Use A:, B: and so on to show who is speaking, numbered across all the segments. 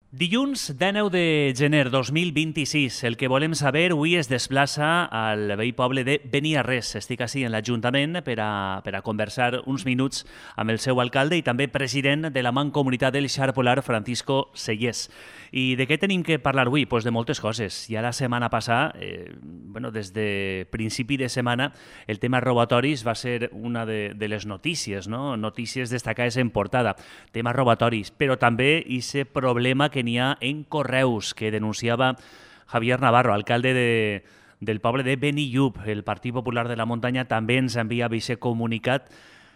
A: Dilluns 19 de gener 2026. El que volem saber avui es desplaça al vell poble de Beniarrés. Estic així en l'Ajuntament per a conversar uns minuts amb el seu alcalde i també president de la Mancomunitat del Xar Polar, Francisco Sellés. I de què tenim que parlar avui? Pues de moltes coses. Ja la setmana passada, des de principi de setmana, el tema robatoris va ser una de les notícies, no? Notícies destacades en portada. Tema robatoris, però també aquest problema que n'hi ha en correus, que denunciava Javier Navarro, alcalde del poble de Benillup. El Partit Popular de la Muntanya també ens enviava aquest comunicat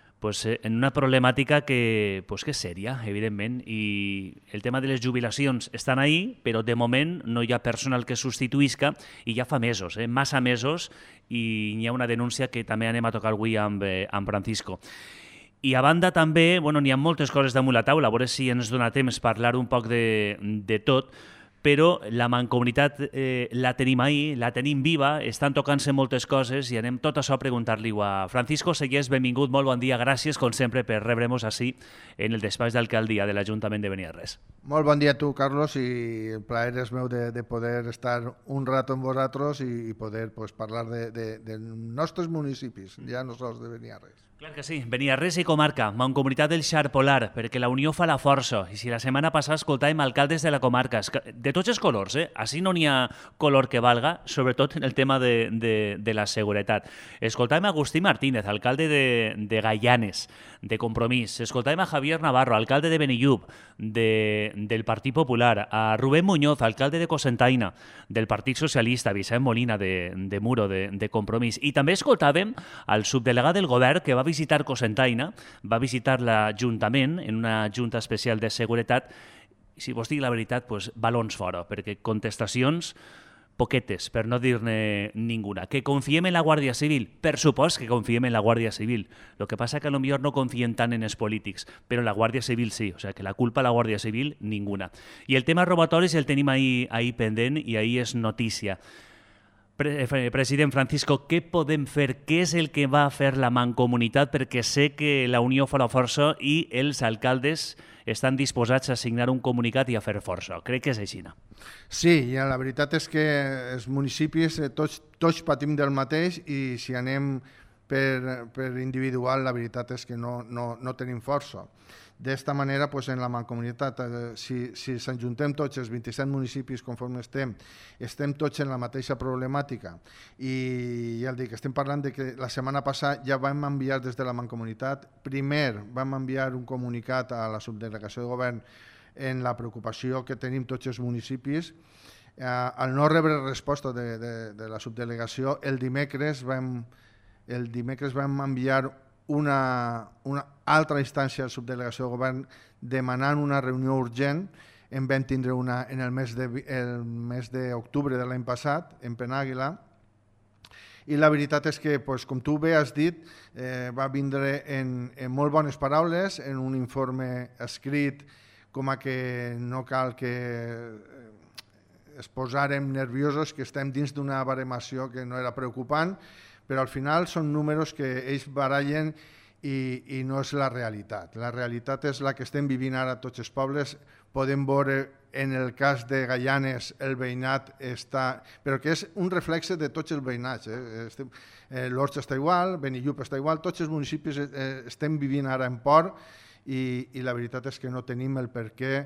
A: en una problemàtica que és sèria, evidentment, i el tema de les jubilacions estan ahí, però de moment no hi ha personal que substituïsca i ja fa mesos, massa mesos, i hi ha una denúncia que també anem a tocar avui amb Francisco. I a banda també, n'hi ha moltes coses damunt la taula, a veure si ens dona temps parlar un poc de tot, però la Mancomunitat la tenim ahí, la tenim viva, estan tocant-se moltes coses i anem tot això a preguntar-li a Francisco Sellés. Benvingut, molt bon dia, gràcies com sempre per rebre-nos així en el despatx d'alcaldia de l'Ajuntament de Beniarrés.
B: Molt bon dia a tu, Carlos, i el plaer és meu de poder estar un rato amb vosaltres i poder parlar de nostres municipis, ja no sols de Beniarrés.
A: Clar que sí, Beniarrés i comarca, Mancomunitat del Xar Polar, perquè la unió fa la força. I si la setmana passada escoltàvem alcaldes de la comarca, de tots els colors, així no n'hi ha color que valga, sobretot en el tema de la seguretat. Escoltàvem Agustí Martínez, alcalde de Gaianes, de Compromís. Escoltàvem a Javier Navarro, alcalde de Benillup, del Partit Popular, a Rubén Muñoz, alcalde de Cocentaina, del Partit Socialista, Vicent Molina, de Muro, de Compromís. I també escoltàvem al subdelegat del govern que va visitar Cocentaina, va visitar l'Ajuntament en una junta especial de seguretat, i si vos dic la veritat, balons fora, perquè contestacions poquetes, per no dir-ne ninguna. Que confiem en la Guàrdia Civil? Per supost que confiem en la Guàrdia Civil. El que passa que potser no confiem tant en els polítics, però en la Guàrdia Civil sí, o sigui que la culpa a la Guàrdia Civil, ninguna. I el tema robatoris el tenim ahí pendent i ahí és notícia. President Francisco, què podem fer? Què és el que va fer la Mancomunitat? Perquè sé que la unió fa la força i els alcaldes estan disposats a signar un comunicat i a fer força. Crec que és així.
B: Sí, la veritat és que els municipis tots patim del mateix i si anem per individual, la veritat és que no tenim força. D'esta manera, en la Mancomunitat, si s'enjuntem tots els 27 municipis conforme estem tots en la mateixa problemàtica. I ja el dic, estem parlant de que la setmana passada ja vam enviar des de la Mancomunitat, primer vam enviar un comunicat a la subdelegació de govern en la preocupació que tenim tots els municipis. Al no rebre resposta de la subdelegació, el dimecres vam enviar una altra instància a la subdelegació de govern demanant una reunió urgent. En vam tindre una en el mes d'octubre de l'any passat, en Penàguila, i la veritat és que, com tu bé has dit, va vindre en molt bones paraules, en un informe escrit com a que no cal que es posàrem nerviosos, que estem dins d'una baremació que no era preocupant, però al final són números que ells barallen i no és la realitat. La realitat és la que estem vivint ara a tots els pobles. Podem veure en el cas de Gaianes el veïnat està... però que és un reflexe de tots els veïnats. L'Orxa està igual, Benillup està igual, tots els municipis estem vivint ara en por i la veritat és que no tenim el per què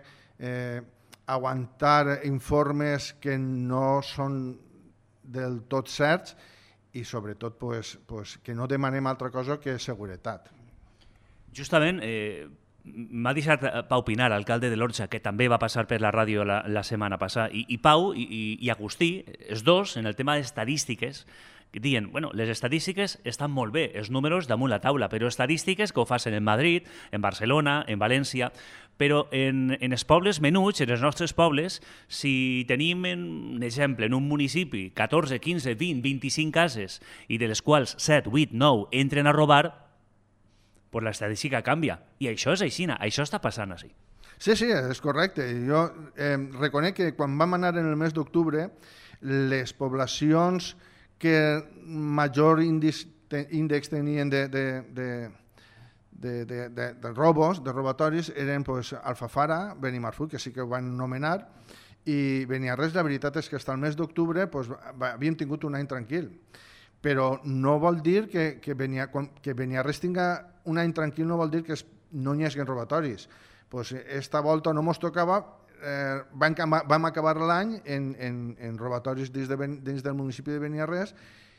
B: aguantar informes que no són del tot certs i sobretot que no demanem altra cosa que seguretat.
A: Justament m'ha deixat Pau Pinar, alcalde de l'Orxa, que també va passar per la ràdio la setmana passada, i Pau i Agustí, els dos, en el tema d'estadístiques, diuen, les estadístiques estan molt bé, els números damunt la taula, però estadístiques que ho facin en Madrid, en Barcelona, en València, però en els pobles menuts, en els nostres pobles, si tenim, un exemple, en un municipi 14, 15, 20, 25 cases i de les quals 7, 8, 9 entren a robar, l'estadística canvia. I això és així, això està passant així.
B: Sí, és correcte. Jo reconec que quan vam anar en el mes d'octubre, les poblacions que major índex tenien de robos, de robatoris, eren pues, Alfafara, Benimarfull, que sí que ho van nomenar, i Beniarrés, la veritat és que fins al mes d'octubre pues, havíem tingut un any tranquil. Però no vol dir que Beniarrés tinga un any tranquil, no vol dir que no n'hi hagi robatoris. Pues, esta volta no mos tocava, vam acabar l'any en robatoris dins del municipi de Beniarrés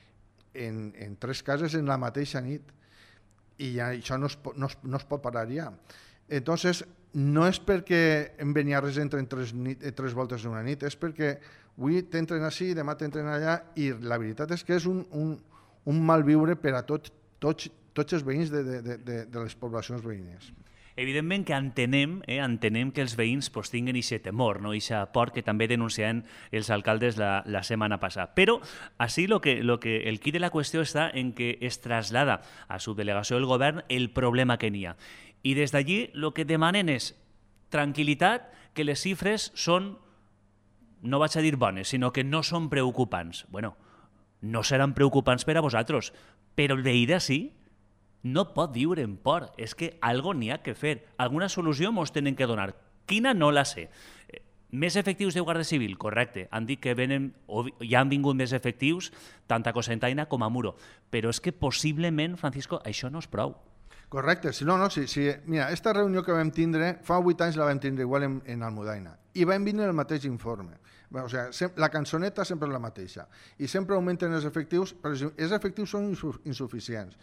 B: en 3 cases en la mateixa nit. I ja, això no es pot parar ja. Entonces, no és perquè en Beniarrés entren 3 voltes en una nit, és perquè avui t'entren així, demà t'entren allà, i la veritat és que és un malviure per a tots els veïns de les poblacions veïnes.
A: Evidentment que entenem que els veïns tinguen aquest temor, no? Aquesta por que també denunciaven els alcaldes la setmana passada. Però així el quid de la qüestió està en que es trasllada a subdelegació del govern el problema que n'hi ha. I des d'allí el que demanen és tranquil·litat, que les xifres són, no vaig a dir bones, sinó que no són preocupants. Bueno, no seran preocupants per a vosaltres, però el veí d'ací no pot viure en por. És que algo n'hi ha que fer. Alguna solució mos tenen que donar. Quina no la sé. Més efectius de Guàrdia Civil? Correcte. Han dit que ja han vingut més efectius tant a Cocentaina com a Muro. Però és que possiblement, Francisco, això no és prou.
B: Correcte. Mira, aquesta reunió que vam tindre, fa 8 anys la vam tindre igual en Almudaina, i vam vindre el mateix informe. O sigui, la cançoneta sempre és la mateixa, i sempre augmenten els efectius, però els efectius són insuficients.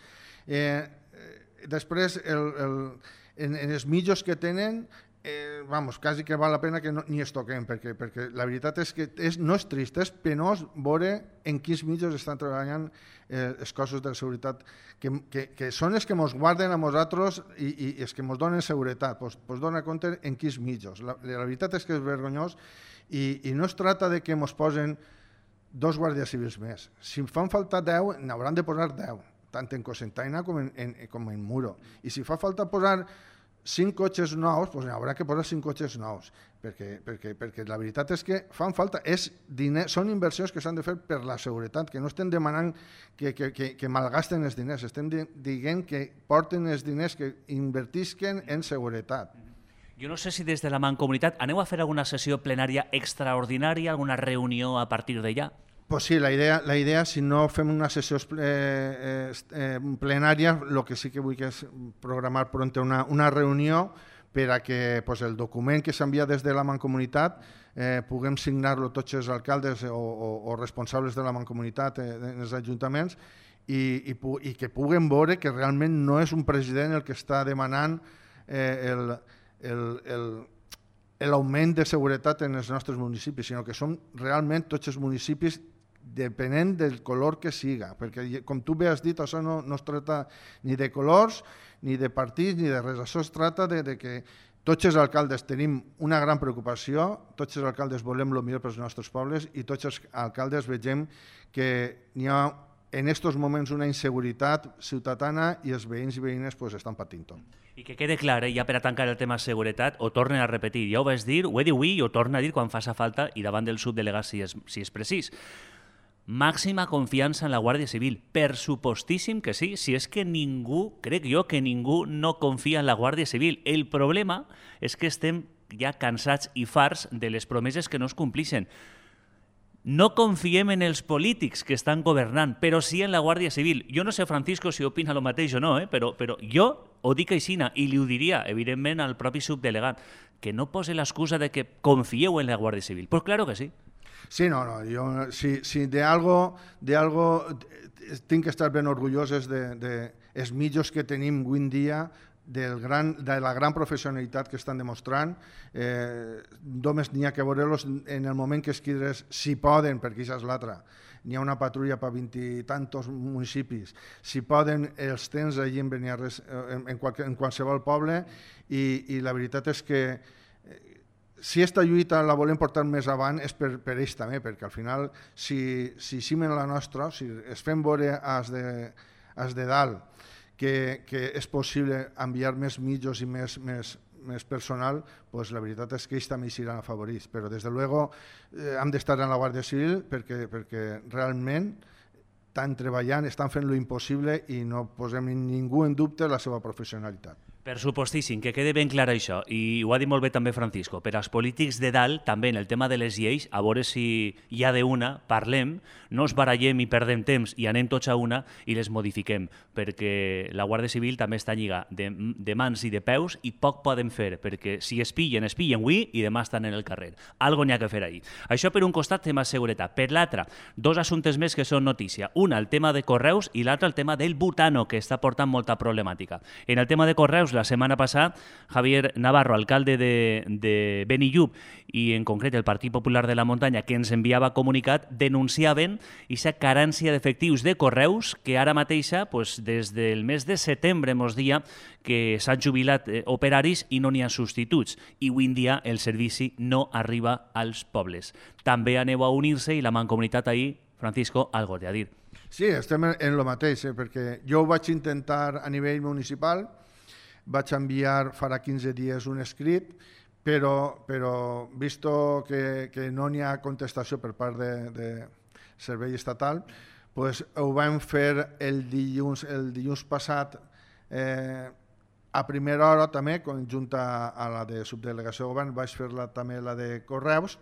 B: Després, en els mitjos que tenen, quasi que val la pena que ni es toquem, perquè la veritat és que no és trist, és penós veure en quins mitjos estan treballant els cossos de seguretat, que són els que ens guarden a nosaltres i els que ens donen seguretat. Pues dona compte en quins mitjos. La veritat és que és vergonyós i no es tracta de que ens posen 2 guàrdies civils més. Si fan falta 10, n'hauran de posar 10, tant en Cocentaina com en Muro. I si fa falta posar 5 cotxes nous, doncs haurà que posar 5 cotxes nous, perquè la veritat és que fan falta, són inversions que s'han de fer per la seguretat, que no estem demanant que malgasten els diners, estem dient que porten els diners, que invertisquen en seguretat.
A: Jo no sé si des de la Mancomunitat aneu a fer alguna sessió plenària extraordinària, alguna reunió a partir d'allà?
B: Pues sí, la idea, si no fem una sessió plenària, el que sí que vull que és programar pronta una reunió per a que el document que s'envia des de la Mancomunitat puguem signar-lo tots els alcaldes o responsables de la Mancomunitat en els ajuntaments i que puguem veure que realment no és un president el que està demanant l'augment de seguretat en els nostres municipis, sinó que són realment tots els municipis depenent del color que siga, perquè com tu bé has dit, això no es tracta ni de colors, ni de partits, ni de res, això es tracta de que tots els alcaldes tenim una gran preocupació, tots els alcaldes volem el millor pels nostres pobles i tots els alcaldes vegem que n'hi ha en aquests moments una inseguretat ciutadana i els veïns i veïnes estan patint.
A: I que quede clar, ja per a tancar el tema de seguretat, ho tornen a repetir, ja ho vaig dir, ho he dit avui i ho torno a dir quan faci falta i davant del subdelegat si és precís. Màxima confiança en la Guàrdia Civil, per supostíssim que sí, si és que ningú, crec jo que ningú no confia en la Guàrdia Civil. El problema és que estem ja cansats i farts de les promeses que no es complixen. No confiem en els polítics que estan governant, però sí en la Guàrdia Civil. Jo no sé, Francisco, si opina el mateix o no, però jo ho dic aixina i li ho diria, evidentment, al propi subdelegat, que no posi l'excusa de que confieu en la Guàrdia Civil. Pues claro que sí.
B: Sí, si de algo tinc que estar ben orgullosos dels mitjos que tenim avui en dia, de la gran professionalitat que estan demostrant. Només n'hi ha que veure-los en el moment que es quidres, si poden, perquè això és l'altre. N'hi ha una patrulla per 20 i tantos municipis. Si poden, els tens allí en Beniarrés, en qualsevol poble, i la veritat és que si aquesta lluita la volem portar més avant és per ells també, perquè al final, si cimen la nostra, si es fem veure als de dalt que és possible enviar més mitjos i més personal, doncs la veritat és que ells també seran afavorits. Però, des de luego, hem d'estar en la Guàrdia Civil perquè realment estan treballant, estan fent lo impossible i no posem ningú en dubte la seva professionalitat.
A: Per supostíssim, que quede ben clar això, i ho ha dit molt bé també Francisco, per als polítics de dalt, també en el tema de les lleis, a veure si ja d'una parlem, no ens barallem i perdem temps i anem tots a una i les modifiquem, perquè la Guàrdia Civil també està lliga de mans i de peus i poc poden fer, perquè si es pillen avui i demà estan en el carrer. Algo n'hi ha que fer ahir. Això per un costat, tema seguretat. Per l'altre, dos assumptes més que són notícia. Una, el tema de correus, i l'altre, el tema del butano, que està portant molta problemàtica. En el tema de correus, la setmana passada, Javier Navarro, alcalde de Benillup i en concret el Partit Popular de la Muntanya, que ens enviava comunicat, denunciaven aquesta carència d'efectius de correus que ara mateixa, des del mes de setembre, mos dia que s'han jubilat operaris i no n'hi ha substituts. I avui en dia el servici no arriba als pobles. També aneu a unir-se i la Mancomunitat ahir, Francisco, algo té a dir.
B: Sí, estem en el mateix, perquè jo ho vaig intentar a nivell municipal, vaig enviar farà 15 dies un escrit, però visto que no n'hi ha contestació per part de servei estatal, ho vam fer el dilluns passat a primera hora també, conjunt a la de subdelegació de govern, vaig fer també la de correus,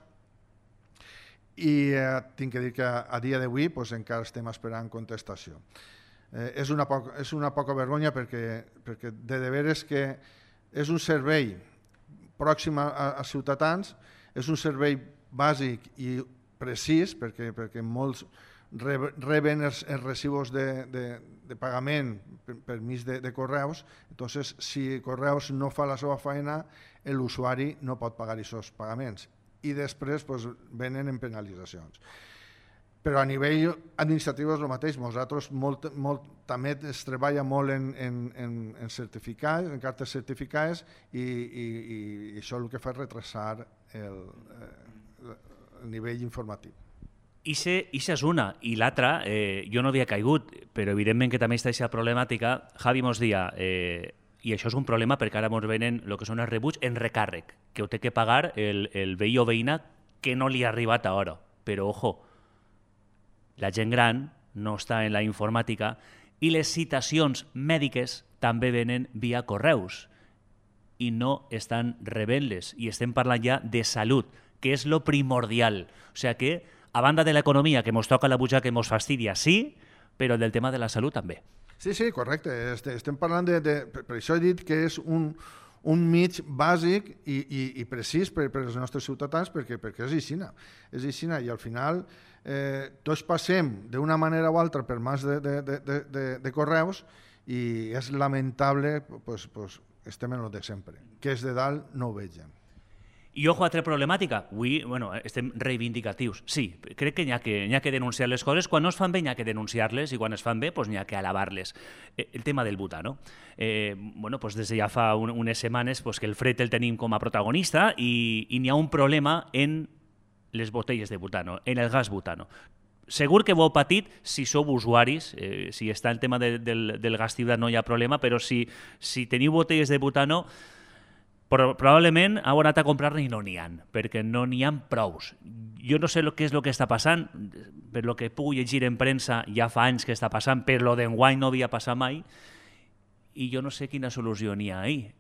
B: i tinc que dir que a dia d'avui encara estem esperant contestació. És una poca vergonya perquè de veres que és un servei pròxim a ciutadans, és un servei bàsic i precís perquè molts reben els residus de pagament per mig de correus, entonces si correus no fa la seva feina, l'usuari no pot pagar aquests pagaments i després venen en penalitzacions. Però a nivell administratiu és el mateix. Nosaltres també es treballa molt en certificats, en cartes certificades, i això el que fa és retrasar el nivell informatiu.
A: Ixa és una. I l'altra, jo no havia caigut, però evidentment que també està aquesta problemàtica. Javi mos dia, i això és un problema perquè ara mos venen el que són els rebuts en recàrrec, que ho té que pagar el veí o veïna que no li ha arribat a hora. Però, ojo, la gent gran no està en la informàtica i les citacions mèdiques també venen via correus i no estan rebent-les. I estem parlant ja de salut, que és lo primordial. O sigui que, a banda de l'economia, que ens toca la butxaca que ens fastidia, sí, però del tema de la salut també.
B: Sí, correcte. Estem parlant per això he dit que és un mig bàsic i precís per als nostres ciutadans perquè és aixina. És aixina i al final tots passem d'una manera o altra per mans de correus i és lamentable, estem en el de sempre. Que és de dalt no ho vegem.
A: I ojo, altra problemàtica. Avui estem reivindicatius. Sí, crec que n'hi ha que denunciar les coses. Quan no es fan bé n'hi ha que denunciar-les i quan es fan bé n'hi ha que alabar-les. El tema del butano. Des de ja fa unes setmanes que el fred el tenim com a protagonista i n'hi ha un problema en les botelles de butano, en el gas butano. Segur que ho heu patit si sou usuaris, si està el tema del gas tibrat no hi ha problema, però si teniu botelles de butano, probablement heu anat a comprar-ne i no n'hi ha, perquè no n'hi ha prous. Jo no sé què és el que està passant, per lo que puc llegir en premsa ja fa anys que està passant, per lo d'enguany no havia passat mai, i jo no sé quina solució n'hi ha ahir.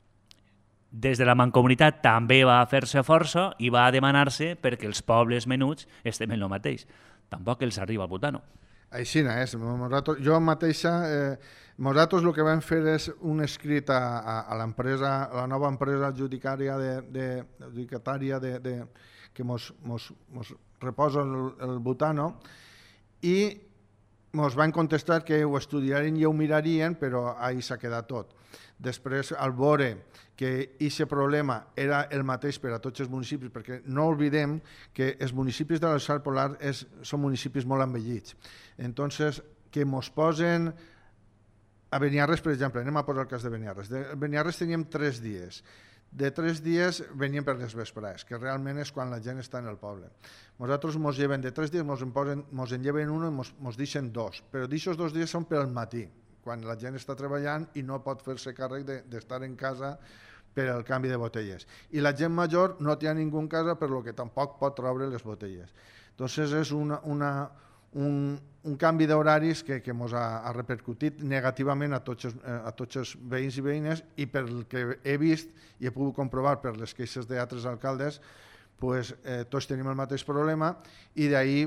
A: Des de la Mancomunitat també va fer-se força i va demanar-se perquè els pobles menuts estem en el mateix. Tampoc els arriba el butano.
B: Així és. Jo mateixa, nosaltres el que vam fer és un escrit a l'empresa, a la nova empresa adjudicatària que ens reposa el butano i ens van contestar que ho estudiarien i ho mirarien, però ahí s'ha quedat tot. Després, al veure que aquest problema era el mateix per a tots els municipis, perquè no oblidem que els municipis de l'Alçar Polar són municipis molt envellits. Entonces, que ens posen a Beniarres, per exemple, anem a posar el cas de Beniarres. De Beniarres teníem 3 dies. De 3 dies venien per les vesprades, que realment és quan la gent està en el poble. Nosaltres ens lleven de 3 dies, ens en lleven un i ens deixen 2, però d'aquests 2 dies són pel matí, quan la gent està treballant i no pot fer-se càrrec d'estar en casa per al canvi de botelles. I la gent major no té a ningú en casa, per lo que tampoc pot treure les botelles. Entonces és un canvi d'horaris que ens ha repercutit negativament a tots els veïns i veïnes, i pel que he vist i he pogut comprovar per les queixes d'altres alcaldes, tots tenim el mateix problema, i d'ahir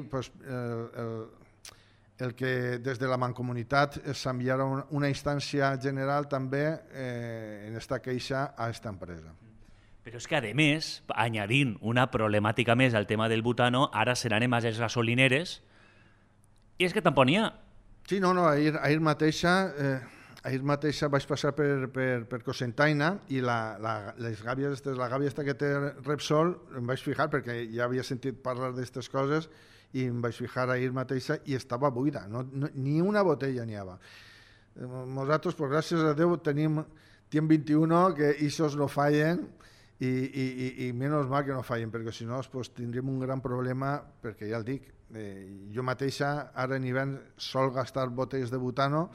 B: el que des de la Mancomunitat s'enviarà una instància general també en esta queixa a esta empresa.
A: Però és que, a més, añadint una problemàtica més al tema del butano, ara se n'anem a les gasolineres i és que tampoc n'hi ha.
B: Sí, no, ahir mateixa vaig passar per Cocentaina i les gàbies, la gàbia que té Repsol, em vaig fijar perquè ja havia sentit parlar d'aquestes coses i em vaig fijar ahir mateixa i estava buida, ni una botella n'hi havia. Nosaltres, gràcies a Déu, tenim 21 que aquests no fallen i menys mal que no fallen, perquè si no tindríem un gran problema, perquè ja el dic, jo mateixa ara en hivern sol gastar botelles de butano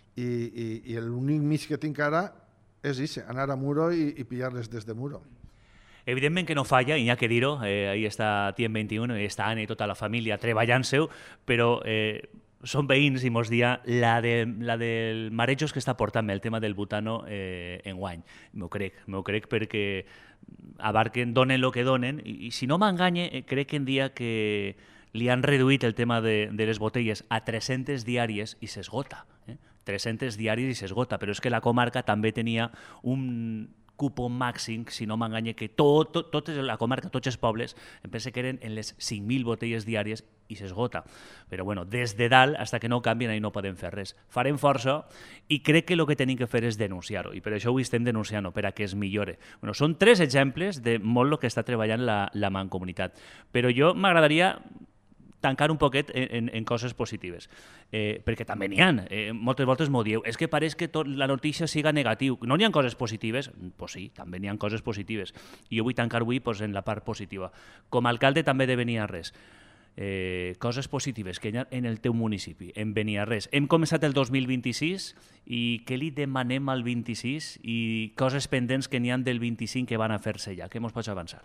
B: i l'únic mig que tinc ara és anar a Muro i pillar-les des de Muro.
A: Evidentment que no falla, i n'hi ha que dir-ho, ahí està Tiem 21, i està Anna i tota la família treballant-se, però són veïns i mos dia la del marejos que està portant el tema del butano enguany. M'ho crec perquè abarquen, donen el que donen, i si no m'enganye, crec que en dia que li han reduït el tema de les botelles a 300 diàries i s'esgota. 300 diàries i s'esgota, però és que la comarca també tenia un cupó màxim, si no m'enganye, que tota la comarca, tots els pobles, em penso que eren en les 5.000 botelles diàries i s'esgota. Però bueno, des de dalt, fins que no canvien, ahí no podem fer res. Farem força i crec que el que tenim que fer és denunciar-ho, i per això ho estem denunciant, per a que es millore. Bueno, són 3 exemples de molt el que està treballant la Mancomunitat, però jo m'agradaria tancar un poquet en coses positives, perquè també n'hi ha. Moltes voltes m'ho dieu, és que pareix que la notícia siga negatiu. No n'hi ha coses positives? Doncs sí, també n'hi ha coses positives. I jo vull tancar avui en la part positiva. Com a alcalde també de Beniarrés, coses positives que hi ha en el teu municipi, en Beniarrés. Hem començat el 2026 i què li demanem al 26 i coses pendents que n'hi ha del 25 que van a fer-se ja? Què ens pots avançar?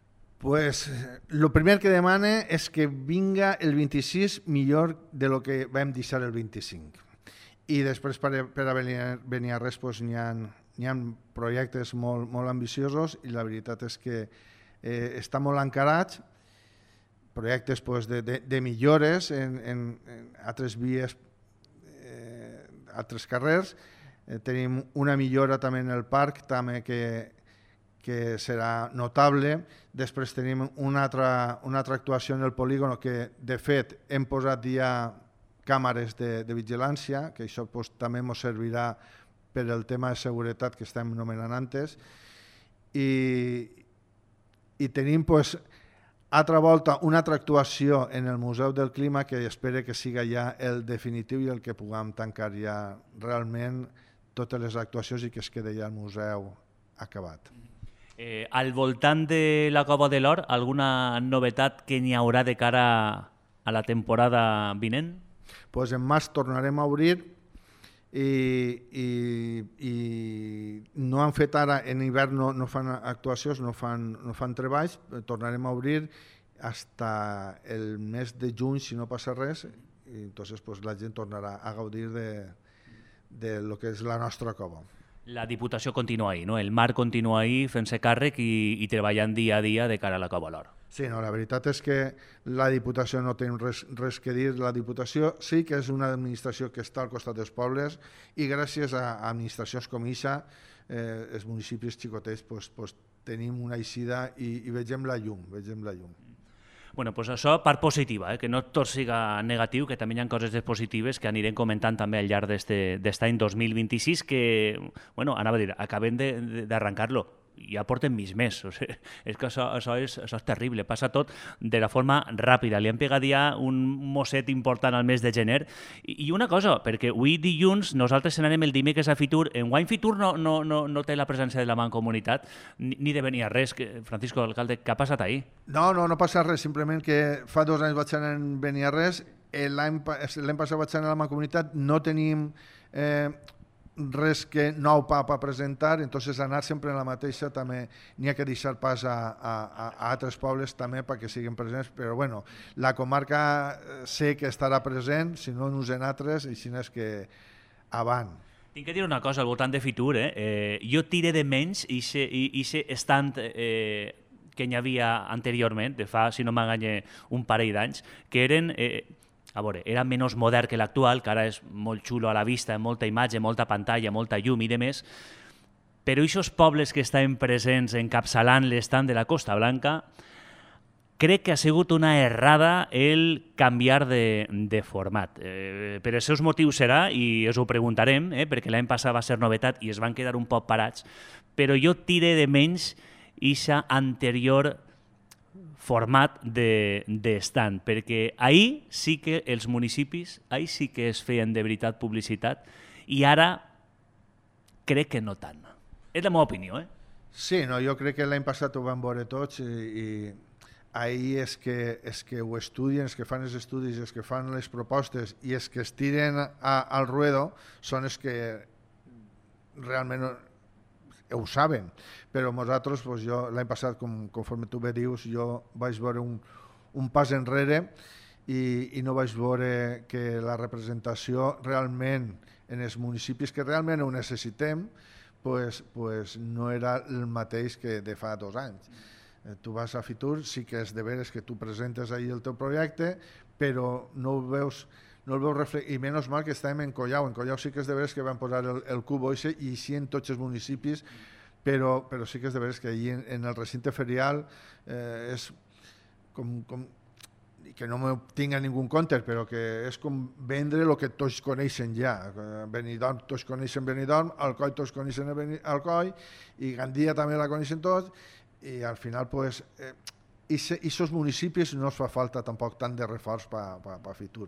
B: Lo primer que demane és que vinga el 26 millor de lo que vam deixar el 25. I després per a Beniarrés n'hi ha projectes molt ambiciosos i la veritat és que està molt encarats, projectes de millores en altres vies, altres carrers. Tenim una millora també en el parc, també que serà notable. Després tenim una altra actuació en el polígon que, de fet, hem posat ja càmeres de vigilància, que això també ens servirà per el tema de seguretat que estem anomenant antes. I tenim, altra volta, una altra actuació en el Museu del Clima que espero que siga ja el definitiu i el que puguem tancar ja realment totes les actuacions i que es quedi ja el museu acabat.
A: Al voltant de la Cova de l'Or, alguna novetat que n'hi haurà de cara a la temporada vinent?
B: En març tornarem a obrir i no han fet ara, en hivern no fan actuacions, no fan treballs, tornarem a obrir fins el mes de juny, si no passa res, i entonces la gent tornarà a gaudir de lo que és la nostra cova.
A: La Diputació continua ahí, no? El Mar continua ahí fent-se càrrec i treballant dia a dia de cara a la Cova de l'Or.
B: Sí, no, la veritat és que la Diputació no té res que dir. La Diputació sí que és una administració que està al costat dels pobles i gràcies a administracions com aquesta, els municipis xicotets tenim una eixida i vegem la llum.
A: Bueno, doncs això, part positiva, que no tot siga negatiu, que també hi ha coses positives que anirem comentant també al llarg d'aquest any 2026, que, bueno, anava a dir, acabem d'arrencar-lo, ja porten mig mes. O sigui, és que això és terrible, passa tot de la forma ràpida. Li han pegat ja un mosset important al mes de gener. I una cosa, perquè avui dilluns nosaltres anarem el dimecres a Fitur. Enguany Fitur no té la presència de la Mancomunitat ni de Beniarrés. Francisco, alcalde, què ha passat ahir?
B: No passa res, simplement que fa 2 anys vaig anar en Beniarrés, l'any passat vaig anar a la Mancomunitat, no tenim res que nou pa per presentar, entonces anar sempre en la mateixa també n'hi ha que deixar pas a altres pobles també perquè siguin presents, però bueno, la comarca sé que estarà present, si no en usen altres, i si no és que avant.
A: Tinc que dir una cosa al voltant de Fitur. Jo tire de menys i se estant que n'hi havia anteriorment, de fa, si no m'enganye, un parell d'anys, que eren... A veure, era menys modern que l'actual, que ara és molt xulo a la vista, amb molta imatge, molta pantalla, molta llum i de més, però aquests pobles que estaven presents encapçalant l'estat de la Costa Blanca, crec que ha sigut una errada el canviar de format. Per els seus motius serà, i us ho preguntarem, perquè l'any passat va ser novetat i es van quedar un poc parats, però jo tire de menys aquesta anterior format d'estand, perquè ahir sí que els municipis, ahir sí que es feien de veritat publicitat, i ara crec que no tant. És la meva opinió,
B: Sí, no, jo crec que l'any passat ho van veure tots i ahir és que ho estudien, els que fan els estudis, els que fan les propostes i els que es tiren al ruedo són els que realment ho saben, però nosaltres, doncs jo l'any passat, conforme tu bé dius, jo vaig veure un pas enrere i no vaig veure que la representació realment en els municipis que realment ho necessitem pues no era el mateix que de fa 2 anys. Tu vas a Fitur, sí que és de veres que tu presentes ahir el teu projecte, però no el veus reflectit, i menys mal que estàvem en Collau. En Collau sí que és de veres que van posar el cubo i sí en tots els municipis, però sí que és de veres que allí en el recinte ferial és com que no me tinc a ningú compte, però que és com vendre el que tots coneixen ja. Benidorm, tots coneixen Benidorm, Alcoi, tots coneixen Alcoi, i Gandia també la coneixen tots, i al final, pues, i aquests municipis no es fa falta tampoc tant de reforç per Fitur.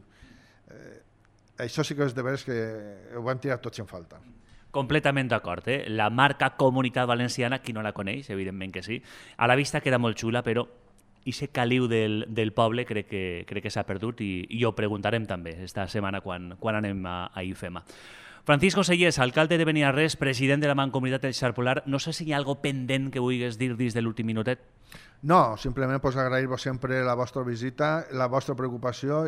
B: Això sí que és de veres que ho vam tirar tots en falta.
A: Completament d'acord. La marca Comunitat Valenciana, qui no la coneix, evidentment que sí, a la vista queda molt xula, però aquest caliu del poble crec que s'ha perdut i ho preguntarem també esta setmana quan anem a IFEMA. Francisco Sellés, alcalde de Beniarrés, president de la Mancomunitat del Xarpolar, no sé si hi ha alguna pendent que vulguis dir des de l'últim minutet?
B: No, simplement agrair-vos sempre la vostra visita, la vostra preocupació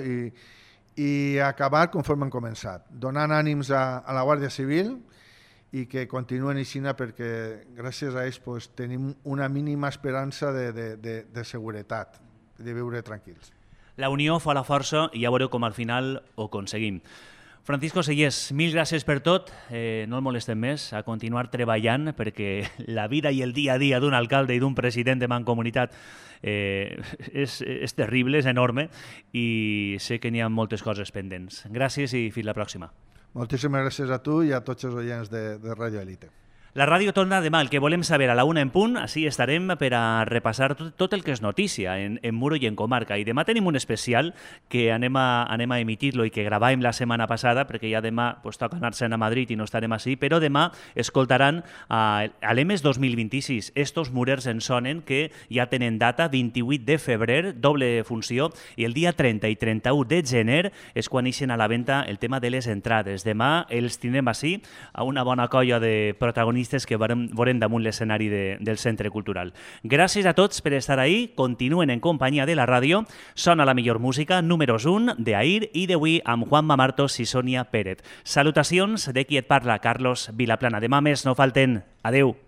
B: i acabar conforme hem començat, donant ànims a la Guàrdia Civil i que continuen així perquè gràcies a ells pues, tenim una mínima esperança de seguretat, de viure tranquils.
A: La unió fa la força i ja veureu com al final ho aconseguim. Francisco Sellés, mil gràcies per tot, no el molestem més, a continuar treballant perquè la vida i el dia a dia d'un alcalde i d'un president de Mancomunitat és terrible, és enorme i sé que n'hi ha moltes coses pendents. Gràcies i fins la pròxima.
B: Moltíssimes gràcies a tu i a tots els oients de Ràdio Elite.
A: La ràdio torna demà, el que volem saber a la 1 en punt, així estarem per a repassar tot el que és notícia en Muro i en comarca. I demà tenim un especial que anem a emitir-lo i que gravàvem la setmana passada, perquè ja demà toca anar-se'n a Madrid i no estarem així, però demà escoltaran a l'EMES 2026. Estos murers ens sonen que ja tenen data, 28 de febrer, doble funció, i el dia 30 i 31 de gener és quan ixen a la venda el tema de les entrades. Demà els tindrem així a una bona colla de protagonistes que veurem damunt l'escenari del Centre Cultural. Gràcies a tots per estar ahí, continuen en companyia de la ràdio, sona la millor música, números 1 d'ahir i d'avui amb Juanma Martos i Sònia Pérez. Salutacions de qui et parla, Carlos Vilaplana. Demà més no falten. Adeu.